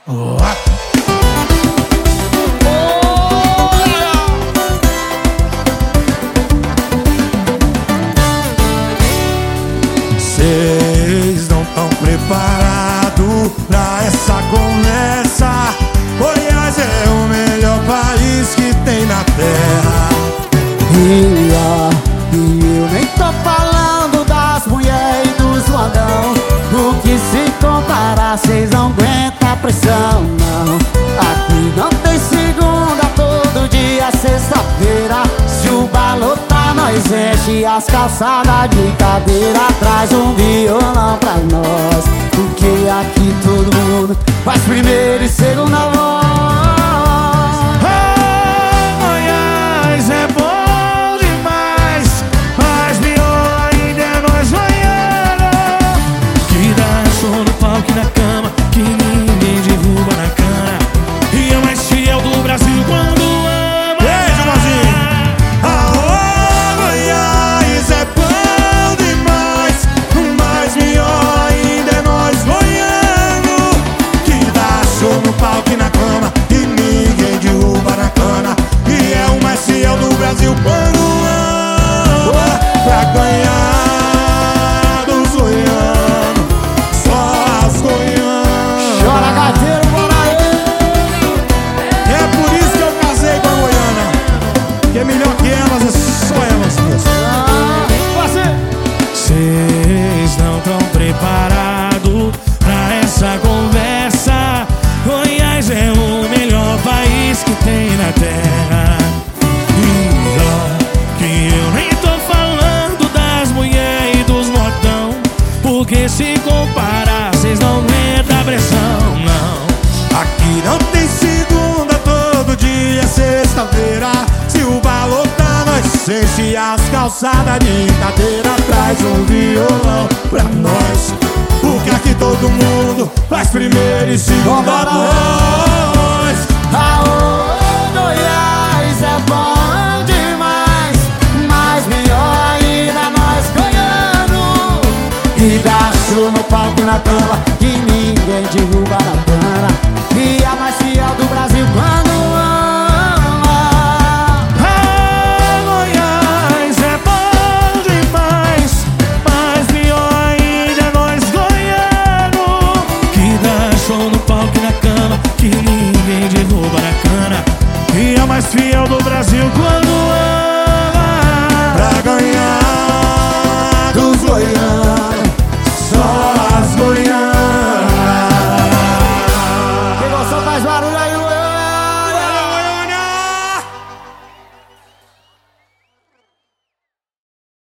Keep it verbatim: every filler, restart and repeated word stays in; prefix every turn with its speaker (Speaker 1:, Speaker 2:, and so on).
Speaker 1: Oh. Vocês não estão preparados pra essa conversa. Goiás é o melhor país que tem na terra.
Speaker 2: E ó, e eu nem tô falando das mulheres e dos modão. O que se comparar, cês não aguentam a pressão, não. Aqui não tem segunda, todo dia sexta-feira. Se o balão tá, nós enche as calçadas de cadeira. Traz um violão pra nós, porque aqui todo mundo faz primeiro e segunda voz.
Speaker 1: Goiás é bom demais, mas pior ainda é nós goianos, que dá som no palco e na cama, que ninguém derruba na cana. E é o mais fiel do Brasil quando ama. Beijo, Mozinho! Aô, Goiás é bom demais, mas pior ainda é nós goianos, que dá show no palco e na cama, e ninguém derruba na cana. E é o mais fiel do Brasil quando ama. Pra ganhar dos goianos, só as goianas.
Speaker 2: Chora, gaiteiro, bora aí!
Speaker 1: É por isso que eu casei com a goiana, que é melhor que elas, é só elas mesmo.
Speaker 2: Ah, você!
Speaker 1: Vocês não estão preparados pra essa conversa. Goiás é o melhor país que tem na terra. E ó, que eu nem tô falando das mulheres e dos modão, porque se comparar, vocês não aguentam a pressão, não. Aqui não tem segunda, todo dia é sexta-feira. Se o balão tá, nós enche as calçadas de cadeira. Traz um violão pra nós, porque aqui todo mundo faz primeiro e segunda voz.
Speaker 2: Aô, Goiás é bom demais, mas melhor ainda nós goianos. E dá show no palco e na cama, que ninguém derruba na cana. E a mais fiel do Brasil quando ama.
Speaker 1: Ah, Goiás é bom demais, mas pior ainda é nós goianos, que dá show no palco e na cama, que ninguém derruba na cana. E é o mais fiel do Brasil quando ama. Pra ganhar dos goianos, só as goianas.
Speaker 2: Quem gostou faz barulho aí.